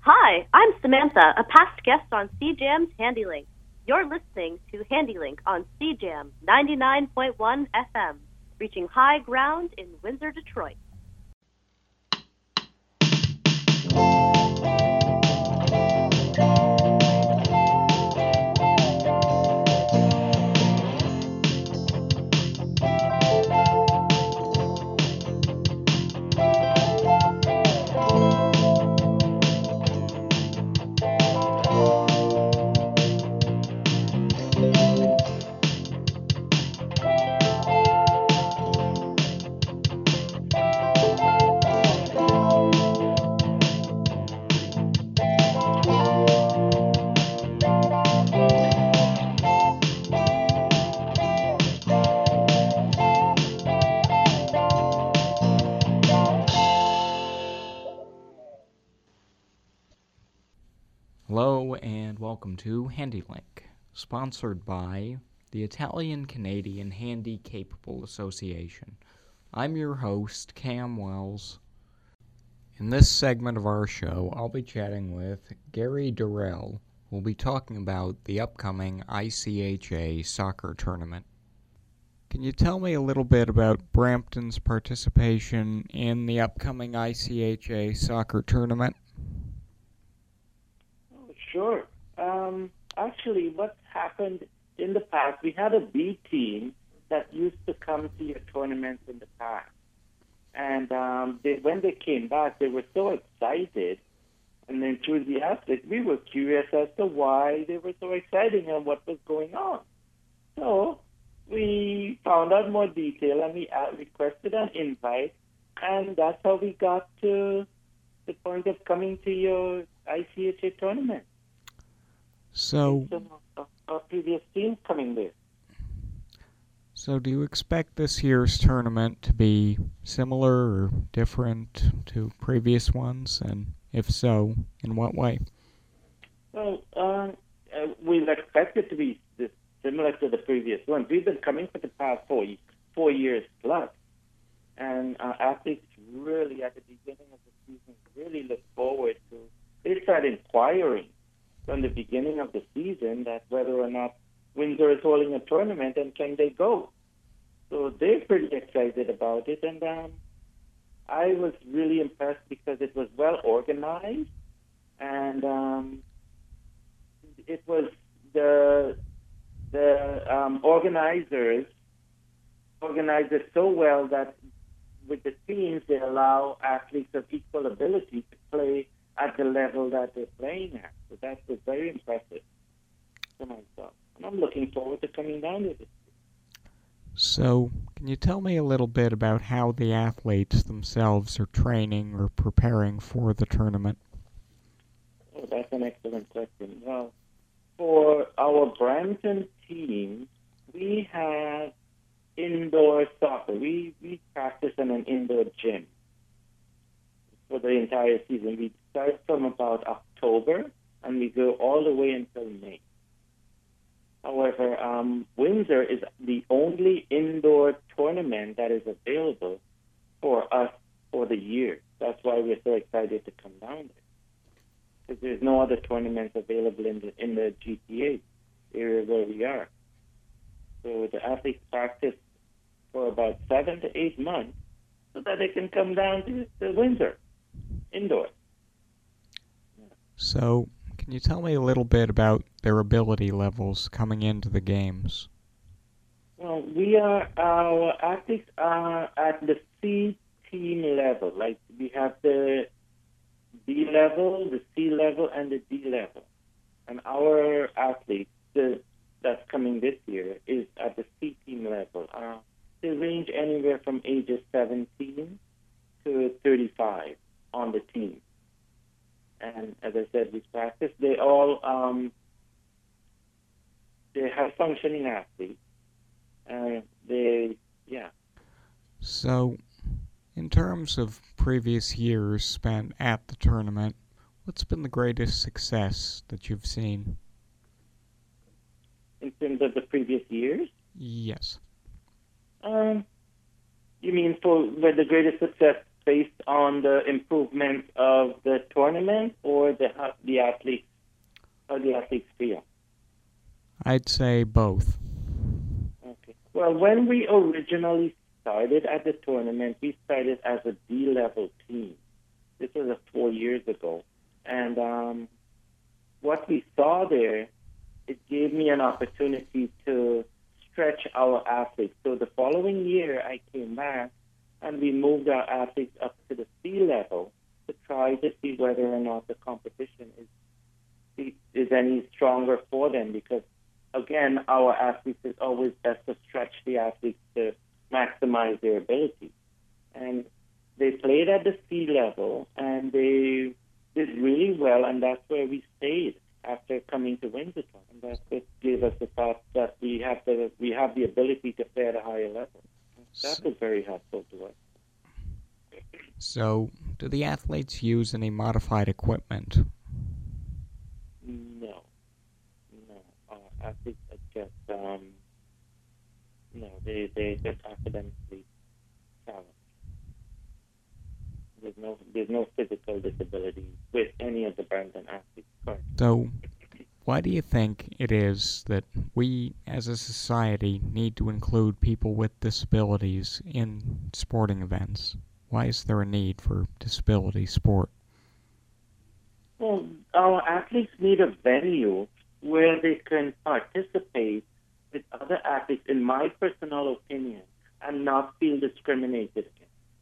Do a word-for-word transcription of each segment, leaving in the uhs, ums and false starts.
Hi, I'm Samantha, a past guest on C Jam's HandyLink. You're listening to HandyLink on C Jam ninety-nine point one F M, reaching high ground in Windsor, Detroit. Hello and welcome to HandyLink, sponsored by the Italian-Canadian Handy Capable Association. I'm your host, Cam Wells. In this segment of our show, I'll be chatting with Gary Durrell, who will be talking about the upcoming I C H A soccer tournament. Can you tell me a little bit about Brampton's participation in the upcoming I C H A soccer tournament? Sure. Um, actually, what happened in the past, we had a B team that used to come to your tournaments in the past. And um, they, when they came back, they were so excited and enthusiastic. We were curious as to why they were so excited and what was going on. So we found out more detail and we uh, requested an invite. And that's how we got to the point of coming to your I C H A tournament. So, Our, our previous team coming there. So do you expect this year's tournament to be similar or different to previous ones? And if so, in what way? Well, uh, uh, we expect it to be this, similar to the previous ones. We've been coming for the past four, four years plus. And our athletes really, at the beginning of the season, really look forward to, they start inquiring from the beginning of the season that whether or not Windsor is holding a tournament and can they go. So they're pretty excited about it. And um, I was really impressed because it was well organized. And um, it was the, the um, organizers organized it so well that with the teams, they allow athletes of equal ability to play at the level that they're playing at. So that was very impressive to myself. And I'm looking forward to coming down to this. So, can you tell me a little bit about how the athletes themselves are training or preparing for the tournament? Oh, that's an excellent question. Well, for our Brampton team, we have indoor soccer. We, we practice in an indoor gym for the entire season. We start from about October and we go all the way until May. However, um, Windsor is the only indoor tournament that is available for us for the year. That's why we're so excited to come down there. Because there's no other tournaments available in the in the G T A area where we are. So the athletes practice for about seven to eight months so that they can come down to, to Windsor indoors. So, can you tell me a little bit about their ability levels coming into the games? Well, we are, our athletes are at the C team level. Like, we have the B level, the C level, and the D level. And our athletes the, that's coming this year is at the C team level. Uh, they range anywhere from ages seventeen to thirty-five on the team. And as I said, we practice. They all um, they have functioning athletes. Uh, they yeah. So, in terms of previous years spent at the tournament, what's been the greatest success that you've seen? In terms of the previous years? Yes. Um, you mean for where the greatest success based on the improvement of the tournament or the the athletes or the athletes feel? I'd say both. Okay. Well, when we originally started at the tournament, we started as a D-level team. This was uh, four years ago. And um, what we saw there, it gave me an opportunity to stretch our athletes. So the following year, I came back and we moved our athletes up to the C level to try to see whether or not the competition is is any stronger for them. Because again, our athletes is always best to stretch the athletes to maximize their ability. And they played at the C level and they did really well, and that's where we stayed after coming to Windsor. And that's what gave us the thought that we have the we have the ability to play at a higher level. That was very helpful to us. So, do the athletes use any modified equipment? No, no. Our athletes are just um, no. They they just academically challenged. There's no there's no physical disability with any of the Brandon athletes. Correct. So, why do you think it is that we, as a society, need to include people with disabilities in sporting events? Why is there a need for disability sport? Well, our athletes need a venue where they can participate with other athletes, in my personal opinion, and not feel discriminated against.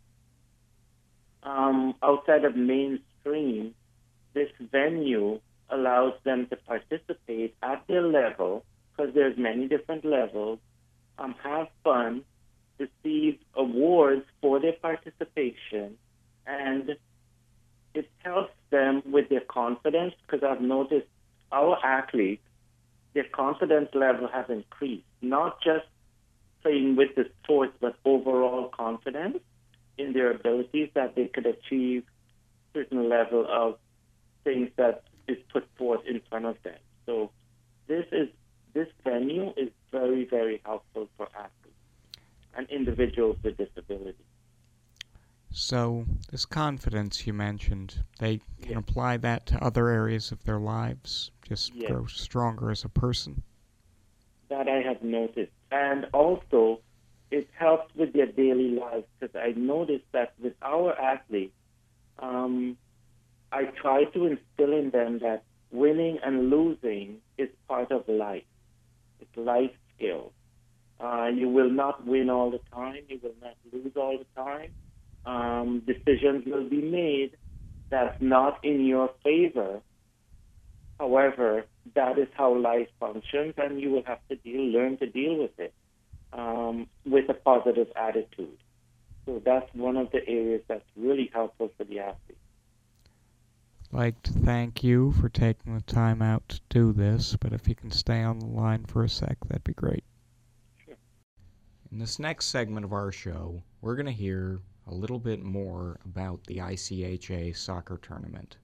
Um, outside of mainstream, this venue allows them to participate at their level, because there's many different levels, um, have fun, receive awards for their participation, and it helps them with their confidence, because I've noticed our athletes, their confidence level has increased, not just playing with the sports, but overall confidence in their abilities, that they could achieve certain level of things that is put forth in front of them. So this is this venue is very, very helpful for athletes and individuals with disabilities. So, this confidence you mentioned, they can Yes. apply that to other areas of their lives, just Yes. grow stronger as a person. That I have noticed. And also, it helps with their daily lives, because I noticed that with our athletes, um, I try to instill in them that winning and losing is part of life. It's life skills. Uh, you will not win all the time. You will not lose all the time. Um, decisions will be made that's not in your favor. However, that is how life functions, and you will have to deal, learn to deal with it um, with a positive attitude. So that's one of the areas that's really helpful for the athlete. I'd like to thank you for taking the time out to do this, but if you can stay on the line for a sec, that'd be great. Sure. In this next segment of our show, we're going to hear a little bit more about the I C H A soccer tournament.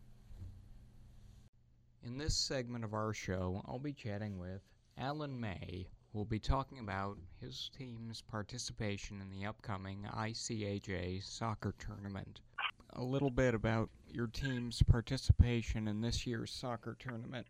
In this segment of our show, I'll be chatting with Alan May, who will be talking about his team's participation in the upcoming I C H A soccer tournament. A little bit about your team's participation in this year's soccer tournament.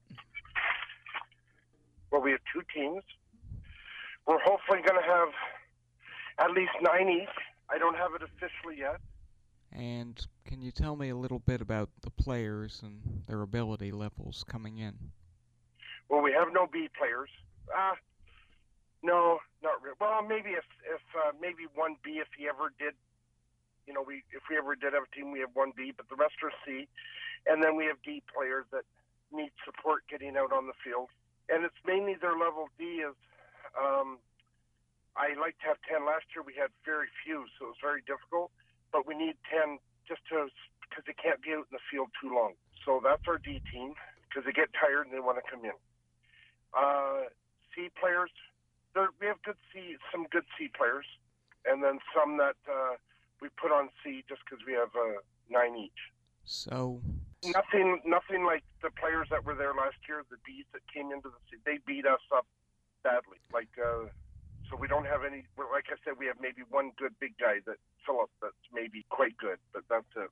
Well, we have two teams. We're hopefully going to have at least nine each. I don't have it officially yet. And can you tell me a little bit about the players and their ability levels coming in? Well, we have no B players. Uh, no, not really. Well, maybe if, if uh, maybe one B if he ever did. You know, we if we ever did have a team, we have one B, but the rest are C. And then we have D players that need support getting out on the field. And it's mainly their level D is, um, I like to have ten. Last year we had very few, so it was very difficult. But we need ten just to, because they can't be out in the field too long. So that's our D team, because they get tired and they want to come in. Uh, C players, we have good C, some good C players, and then some that uh, we put on C just because we have uh, nine each. So nothing, nothing like the players that were there last year. The Bs that came into the C, they beat us up badly. Like uh, So we don't have any, well, like I said, we have maybe one good big guy, that Philip, that's maybe quite good, but that's it.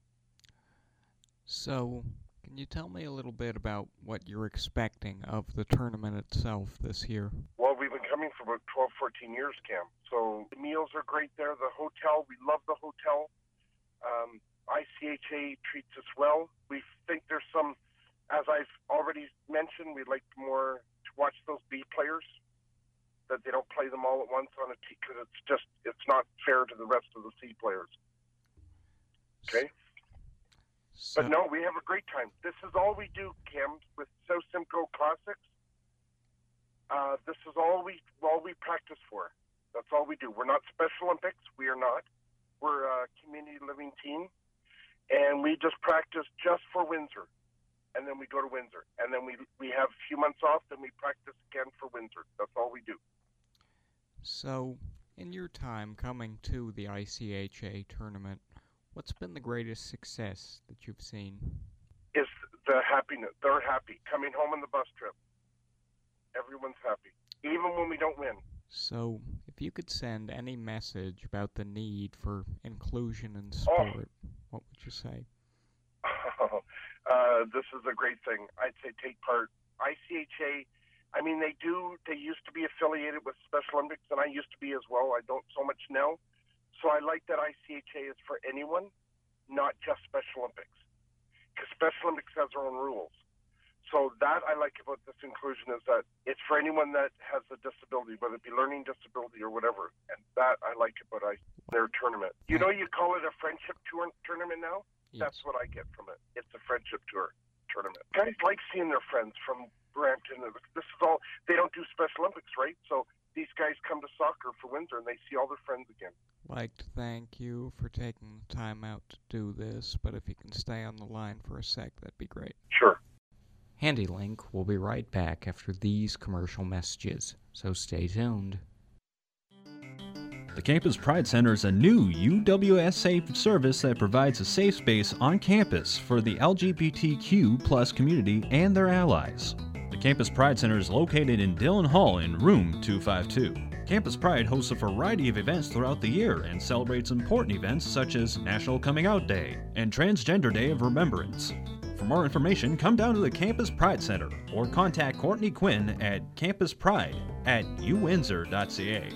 So, can you tell me a little bit about what you're expecting of the tournament itself this year? Well, we've been coming for about twelve, fourteen years, Cam. So the meals are great there. The hotel, we love the hotel. Um, I C H A treats us well. We think there's some, as I've already mentioned, we'd like more to watch those B players, that they don't play them all at once on a team, because it's just, it's not fair to the rest of the C players. Okay? So, But no, we have a great time. This is all we do, Cam, with South Simcoe Classics. Uh, this is all we all we practice for. That's all we do. We're not Special Olympics. We are not. We're a community living team, and we just practice just for Windsor, and then we go to Windsor, and then we we have a few months off, then we practice again for Windsor. That's all we do. so in your time coming to the I C H A tournament, what's been the greatest success that you've seen? Is the happiness. They're happy. Coming home on the bus trip. Everyone's happy, even when we don't win. So, if you could send any message about the need for inclusion in sport, Oh. what would you say? uh, this is a great thing. I'd say take part. I C H A, I mean, they do, they used to be affiliated with Special Olympics, and I used to be as well. I don't so much now. So I like that I C H A is for anyone, not just Special Olympics. Because Special Olympics has their own rules. So that I like about this inclusion is that it's for anyone that has a disability, whether it be learning disability or whatever. And that I like about I, their tournament. You know, you call it a friendship tour tournament now? Yes. That's what I get from it. It's a friendship tour tournament. Guys like seeing their friends from Brampton. This is all, they don't do Special Olympics, right? So these guys come to soccer for Windsor and they see all their friends again. Like to thank you for taking the time out to do this, but if you can stay on the line for a sec, that'd be great. Sure. HandyLink will be right back after these commercial messages, so stay tuned. The Campus Pride Center is a new U W S A service that provides a safe space on campus for the L G B T Q plus community and their allies. The Campus Pride Center is located in Dillon Hall in room two fifty-two. Campus Pride hosts a variety of events throughout the year and celebrates important events such as National Coming Out Day and Transgender Day of Remembrance. For more information, come down to the Campus Pride Center or contact Courtney Quinn at campuspride at u windsor dot c a.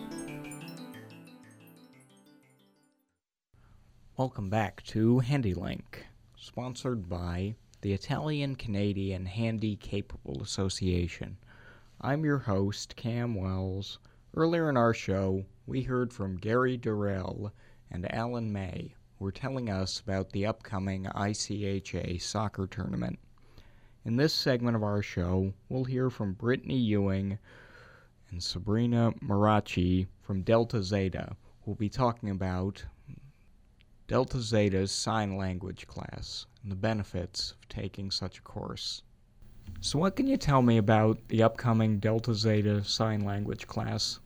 Welcome back to HandyLink, sponsored by the Italian-Canadian Handy-Capable Association. I'm your host, Cam Wells. Earlier in our show, we heard from Gary Durrell and Alan May, who were telling us about the upcoming I C H A soccer tournament. In this segment of our show, we'll hear from Brittany Ewing and Sabrina Marachi from Delta Zeta, who will be talking about Delta Zeta's sign language class and the benefits of taking such a course. So what can you tell me about the upcoming Delta Zeta sign language class?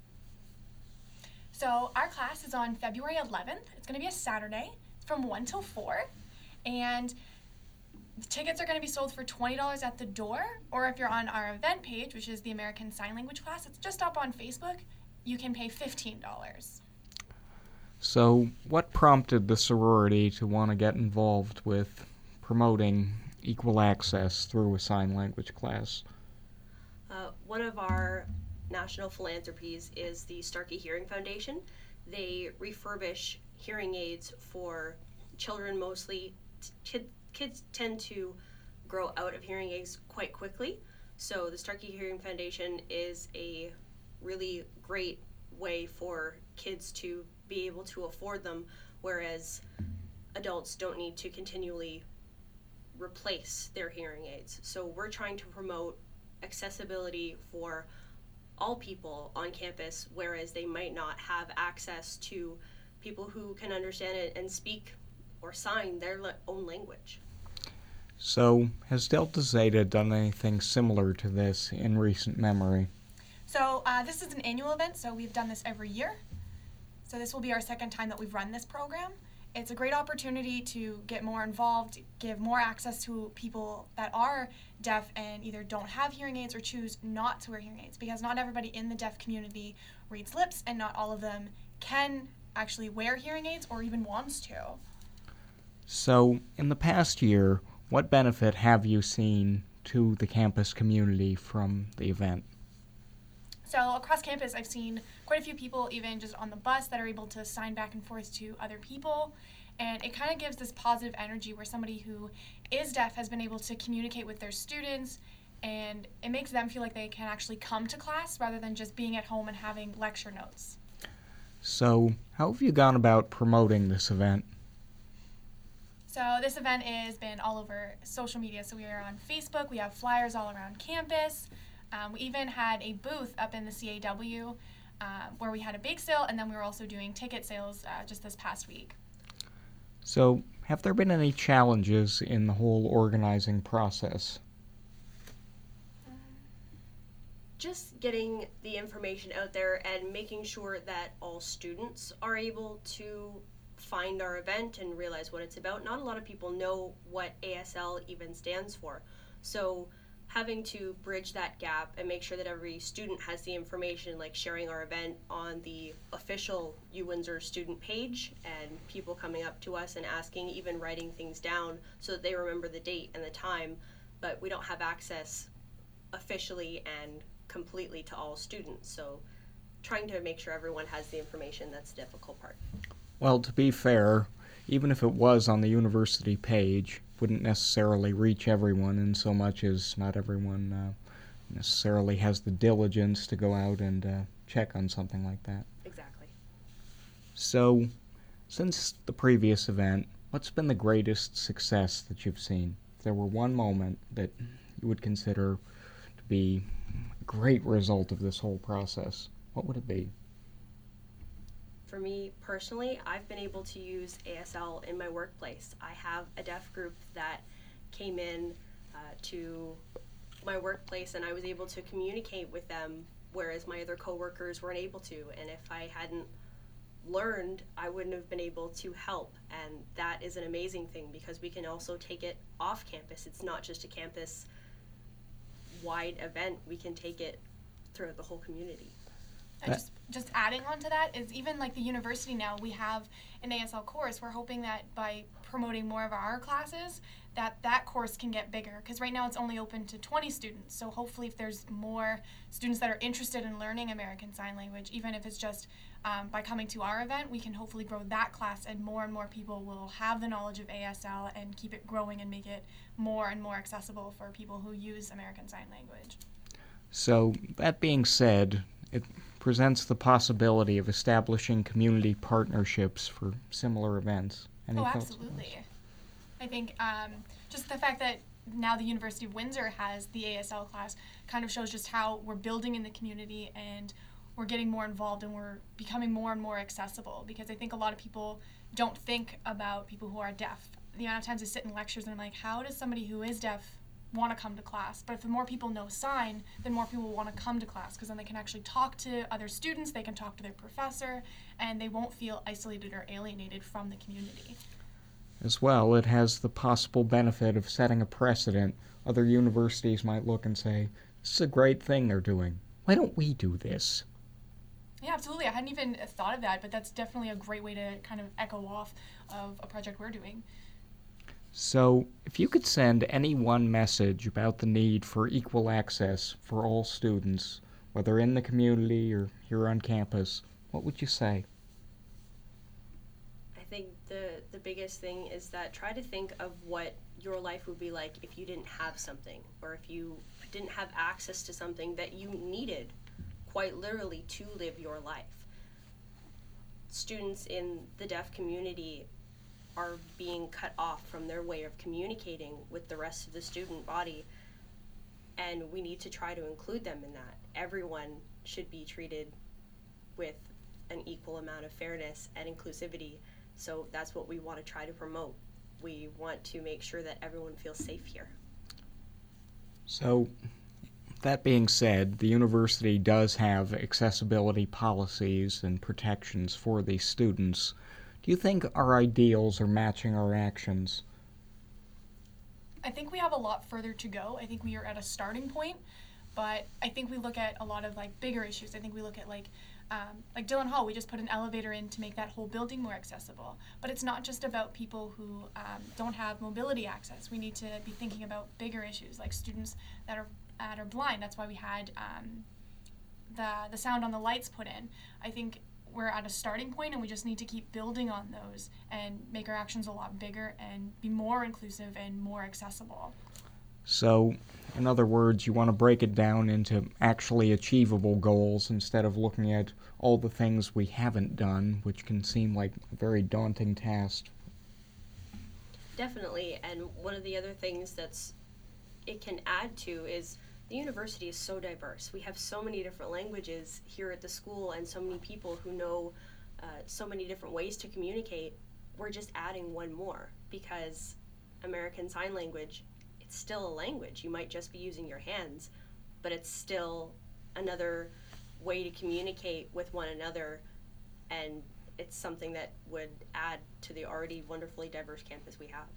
So our class is on February eleventh. It's going to be a Saturday. It's from one till four. And the tickets are going to be sold for twenty dollars at the door. Or if you're on our event page, which is the American Sign Language class, it's just up on Facebook, you can pay fifteen dollars. So what prompted the sorority to want to get involved with promoting equal access through a sign language class? Uh, one of our national philanthropies is the Starkey Hearing Foundation. They refurbish hearing aids for children mostly. Kid, kids tend to grow out of hearing aids quite quickly, so the Starkey Hearing Foundation is a really great way for kids to be able to afford them, whereas adults don't need to continually replace their hearing aids. So we're trying to promote accessibility for all people on campus, whereas they might not have access to people who can understand it and speak or sign their le- own language. So has Delta Zeta done anything similar to this in recent memory? So uh, this is an annual event, so we've done this every year. So this will be our second time that we've run this program. it's a great opportunity to get more involved, give more access to people that are deaf and either don't have hearing aids or choose not to wear hearing aids, because not everybody in the deaf community reads lips and not all of them can actually wear hearing aids or even wants to. So, in the past year, what benefit have you seen to the campus community from the event? So across campus, I've seen quite a few people, even just on the bus, that are able to sign back and forth to other people. And it kind of gives this positive energy where somebody who is deaf has been able to communicate with their students, and it makes them feel like they can actually come to class rather than just being at home and having lecture notes. So, how have you gone about promoting this event? So this event has been all over social media. So we are on Facebook, we have flyers all around campus. Um, we even had a booth up in the C A W uh, where we had a bake sale, and then we were also doing ticket sales uh, just this past week. So, have there been any challenges in the whole organizing process? Just getting the information out there and making sure that all students are able to find our event and realize what it's about. Not a lot of people know what A S L even stands for. So having to bridge that gap and make sure that every student has the information, like sharing our event on the official U Windsor student page, and people coming up to us and asking, even writing things down so that they remember the date and the time, but we don't have access officially and completely to all students. So trying to make sure everyone has the information, that's the difficult part. Well, to be fair, even if it was on the university page, wouldn't necessarily reach everyone, in so much as not everyone uh, necessarily has the diligence to go out and uh, check on something like that. Exactly. So, since the previous event, what's been the greatest success that you've seen? If there were one moment that you would consider to be a great result of this whole process, what would it be? For me personally, I've been able to use A S L in my workplace. I have a deaf group that came in uh, to my workplace, and I was able to communicate with them, whereas my other coworkers weren't able to. And if I hadn't learned, I wouldn't have been able to help. And that is an amazing thing, because we can also take it off campus. It's not just a campus-wide event. We can take it throughout the whole community. And just, just adding on to that is, even like the university now, we have an A S L course. We're hoping that by promoting more of our classes, that that course can get bigger, because right now it's only open to twenty students. So hopefully if there's more students that are interested in learning American Sign Language, even if it's just um, by coming to our event, we can hopefully grow that class, and more and more people will have the knowledge of A S L and keep it growing and make it more and more accessible for people who use American Sign Language. So, that being said, it presents the possibility of establishing community partnerships for similar events. Any Oh, thoughts on absolutely. this? I think um, just the fact that now the University of Windsor has the A S L class kind of shows just how we're building in the community, and we're getting more involved, and we're becoming more and more accessible, because I think a lot of people don't think about people who are deaf. The amount of times I sit in lectures and I'm like, how does somebody who is deaf want to come to class? But if the more people know sign, then more people will want to come to class, because then they can actually talk to other students, they can talk to their professor, and they won't feel isolated or alienated from the community. As well, it has the possible benefit of setting a precedent. Other universities might look and say, this is a great thing they're doing. Why don't we do this? Yeah, absolutely. I hadn't even thought of that, but that's definitely a great way to kind of echo off of a project we're doing. So, if you could send any one message about the need for equal access for all students, whether in the community or here on campus, what would you say? I think the, the biggest thing is that try to think of what your life would be like if you didn't have something, or if you didn't have access to something that you needed, quite literally, to live your life. Students in the deaf community are being cut off from their way of communicating with the rest of the student body, and we need to try to include them in that. Everyone should be treated with an equal amount of fairness and inclusivity, so that's what we want to try to promote. We want to make sure that everyone feels safe here. So, that being said, the university does have accessibility policies and protections for these students. Do you think our ideals are matching our actions? I think we have a lot further to go. I think we are at a starting point, but I think we look at a lot of like bigger issues. I think we look at like um, like Dillon Hall, we just put an elevator in to make that whole building more accessible. But it's not just about people who um, don't have mobility access. We need to be thinking about bigger issues like students that are that are blind. That's why we had um, the the sound on the lights put in. I think we're at a starting point and we just need to keep building on those and make our actions a lot bigger and be more inclusive and more accessible. So, in other words, you want to break it down into actually achievable goals instead of looking at all the things we haven't done, which can seem like a very daunting task. Definitely, and one of the other things that's it can add to is the university is so diverse. We have so many different languages here at the school and so many people who know uh, so many different ways to communicate. We're just adding one more because American Sign Language, it's still a language. You might just be using your hands, but it's still another way to communicate with one another, and it's something that would add to the already wonderfully diverse campus we have.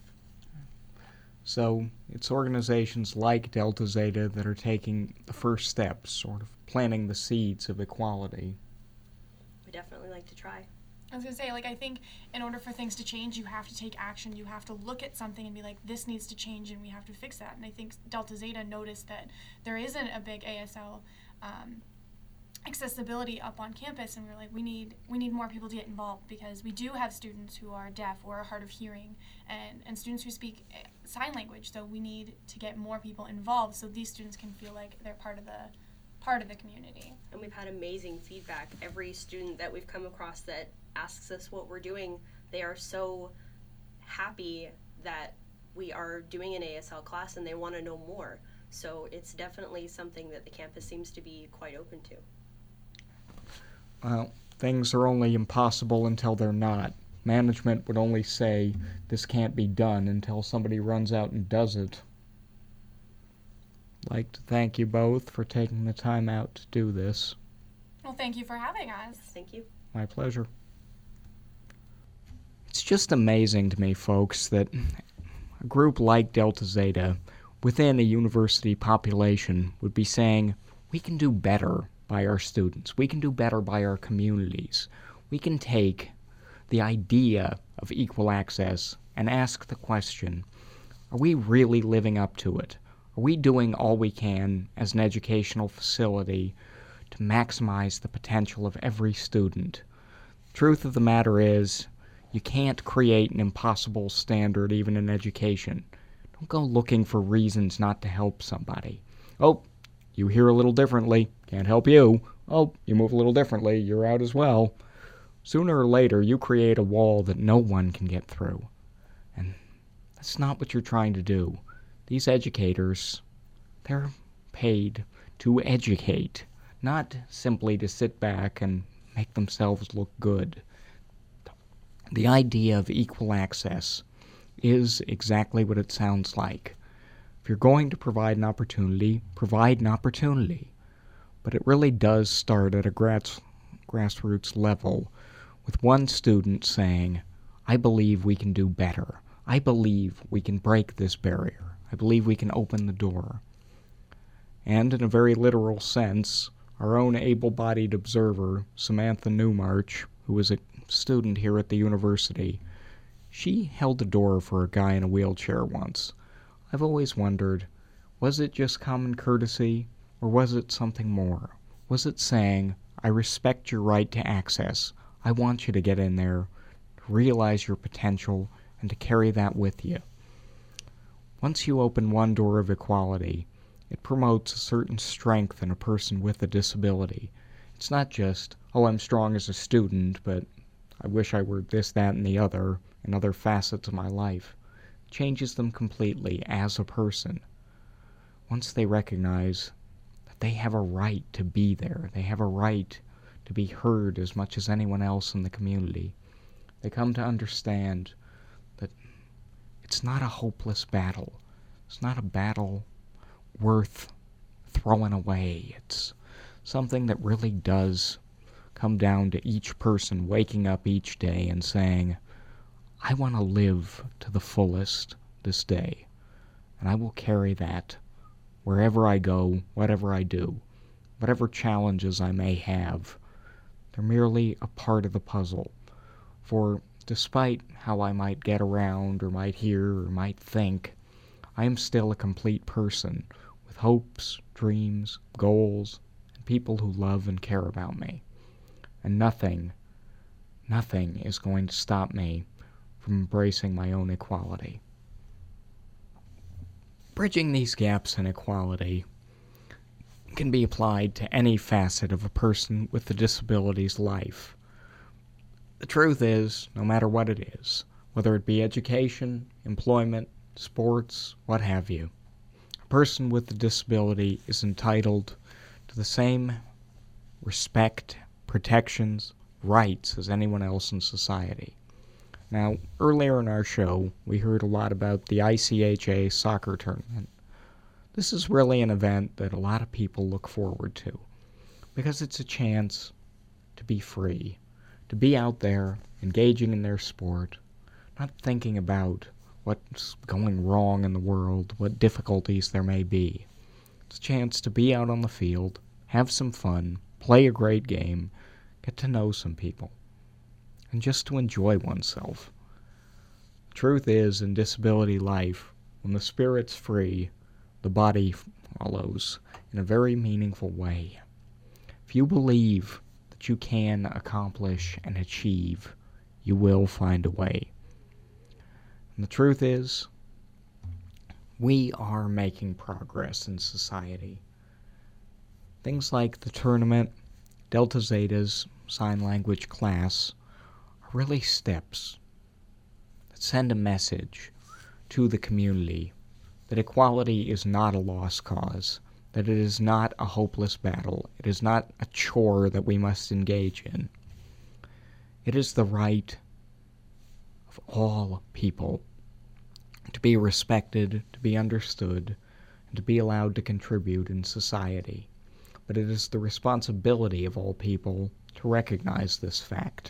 So it's organizations like Delta Zeta that are taking the first steps, sort of planting the seeds of equality. We definitely like to try. I was going to say, like, I think in order for things to change, you have to take action. You have to look at something and be like, this needs to change and we have to fix that. And I think Delta Zeta noticed that there isn't a big A S L um, accessibility up on campus, and we're like, we need we need more people to get involved because we do have students who are deaf or are hard of hearing and, and students who speak sign language, so we need to get more people involved so these students can feel like they're part of the part of the community. And we've had amazing feedback. Every student that we've come across that asks us what we're doing, they are so happy that we are doing an A S L class and they want to know more. So it's definitely something that the campus seems to be quite open to. Well, things are only impossible until they're not. Management would only say this can't be done until somebody runs out and does it. I'd like to thank you both for taking the time out to do this. Well, thank you for having us. Thank you. My pleasure. It's just amazing to me, folks, that a group like Delta Zeta within a university population would be saying, we can do better by our students. We can do better by our communities. We can take the idea of equal access and ask the question, are we really living up to it? Are we doing all we can as an educational facility to maximize the potential of every student? Truth of the matter is, you can't create an impossible standard even in education. Don't go looking for reasons not to help somebody. Oh, you hear a little differently, can't help you. Oh, you move a little differently, you're out as well. Sooner or later, you create a wall that no one can get through. And that's not what you're trying to do. These educators, they're paid to educate, not simply to sit back and make themselves look good. The idea of equal access is exactly what it sounds like. If you're going to provide an opportunity, provide an opportunity. But it really does start at a grass, grassroots level with one student saying, I believe we can do better. I believe we can break this barrier. I believe we can open the door. And in a very literal sense, our own able-bodied observer, Samantha Newmarch, who was a student here at the university, she held the door for a guy in a wheelchair once. I've always wondered, was it just common courtesy, or was it something more? Was it saying, I respect your right to access. I want you to get in there, to realize your potential, and to carry that with you. Once you open one door of equality, it promotes a certain strength in a person with a disability. It's not just, oh, I'm strong as a student, but I wish I were this, that, and the other, in other facets of my life. It changes them completely as a person. Once they recognize that they have a right to be there, they have a right to be heard as much as anyone else in the community, they come to understand that it's not a hopeless battle. It's not a battle worth throwing away. It's something that really does come down to each person waking up each day and saying, I want to live to the fullest this day, and I will carry that wherever I go, whatever I do, whatever challenges I may have. They're merely a part of the puzzle, for despite how I might get around or might hear or might think, I am still a complete person with hopes, dreams, goals, and people who love and care about me. And nothing, nothing is going to stop me from embracing my own equality. Bridging these gaps in equality can be applied to any facet of a person with a disability's life. The truth is, no matter what it is, whether it be education, employment, sports, what have you, a person with a disability is entitled to the same respect, protections, rights as anyone else in society. Now, earlier in our show, we heard a lot about the I C H A soccer tournament. This is really an event that a lot of people look forward to, because it's a chance to be free, to be out there, engaging in their sport, not thinking about what's going wrong in the world, what difficulties there may be. It's a chance to be out on the field, have some fun, play a great game, get to know some people, and just to enjoy oneself. The truth is, in disability life, when the spirit's free, the body follows in a very meaningful way. If you believe that you can accomplish and achieve, you will find a way. And the truth is, we are making progress in society. Things like the tournament, Delta Zeta's sign language class, are really steps that send a message to the community that equality is not a lost cause, that it is not a hopeless battle, it is not a chore that we must engage in. It is the right of all people to be respected, to be understood, and to be allowed to contribute in society. But it is the responsibility of all people to recognize this fact.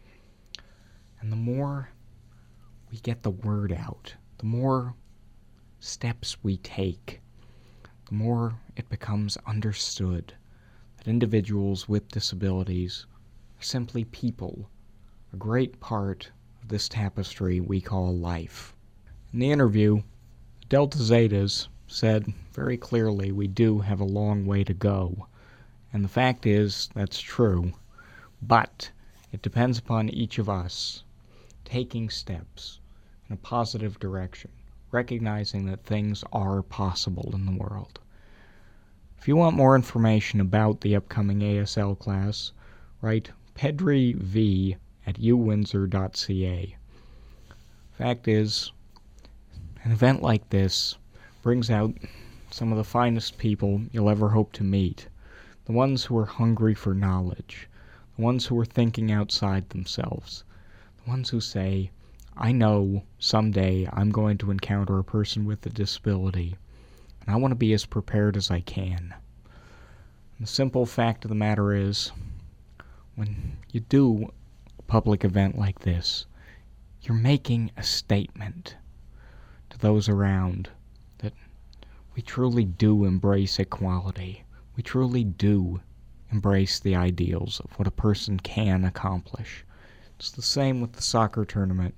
And the more we get the word out, the more steps we take, the more it becomes understood that individuals with disabilities are simply people, a great part of this tapestry we call life. In the interview, Delta Zetas said very clearly we do have a long way to go, and the fact is that's true, but it depends upon each of us taking steps in a positive direction, recognizing that things are possible in the world. If you want more information about the upcoming A S L class, write pedriv at u windsor dot c a. Fact is, an event like this brings out some of the finest people you'll ever hope to meet, the ones who are hungry for knowledge, the ones who are thinking outside themselves, the ones who say, I know someday I'm going to encounter a person with a disability, and I want to be as prepared as I can. And the simple fact of the matter is, when you do a public event like this, you're making a statement to those around that we truly do embrace equality. We truly do embrace the ideals of what a person can accomplish. It's the same with the soccer tournament.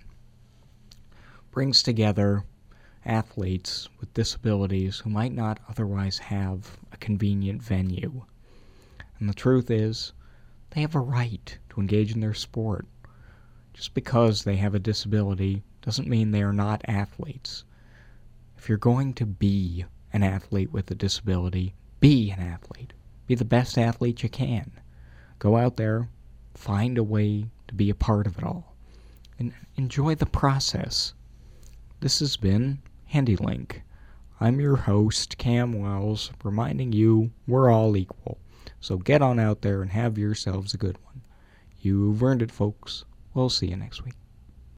Brings together athletes with disabilities who might not otherwise have a convenient venue. And the truth is, they have a right to engage in their sport. Just because they have a disability doesn't mean they are not athletes. If you're going to be an athlete with a disability, be an athlete. Be the best athlete you can. Go out there, find a way to be a part of it all, and enjoy the process. This has been HandyLink. I'm your host, Cam Wells, reminding you we're all equal. So get on out there and have yourselves a good one. You've earned it, folks. We'll see you next week.